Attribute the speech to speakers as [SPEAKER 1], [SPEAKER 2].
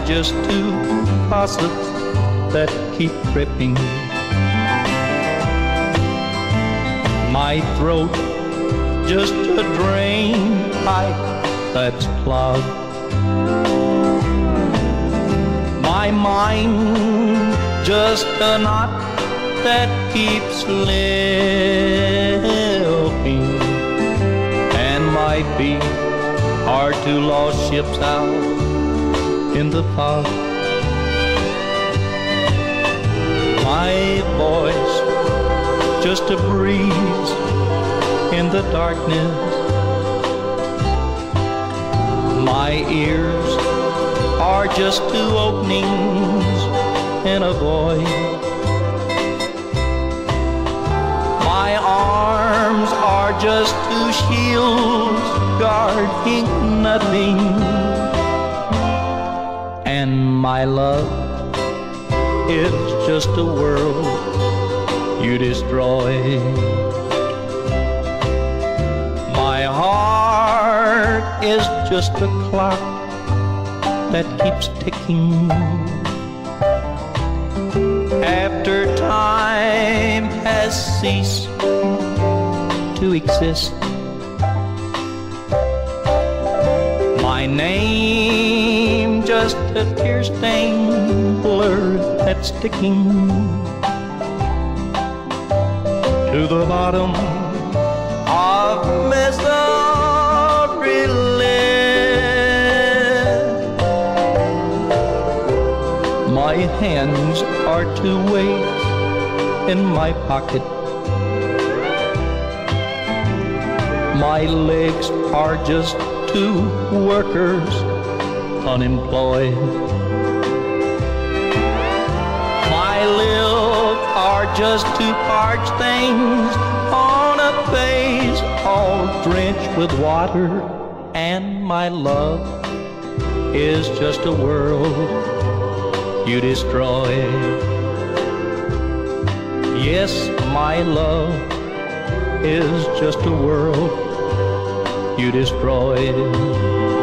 [SPEAKER 1] just two faucets that keep dripping. My throat just a drain pipe that's clogged. My mind just a knot that keeps slipping. And might be hard to lost ships out in the fog. My voice just a breeze in the darkness. My ears are just two openings in a void. My arms are just two shields guarding nothing. And my love is just a world you destroy. My heart is just a clock that keeps ticking. After time has ceased to exist, my name just a tear stain blur that's sticking to the bottom of misery list. My hands are two weights in my pocket. My legs are just two workers unemployed. My lips are just two parched things on a face all drenched with water. And my love is just a world you destroy. Yes, my love is just a world you destroy.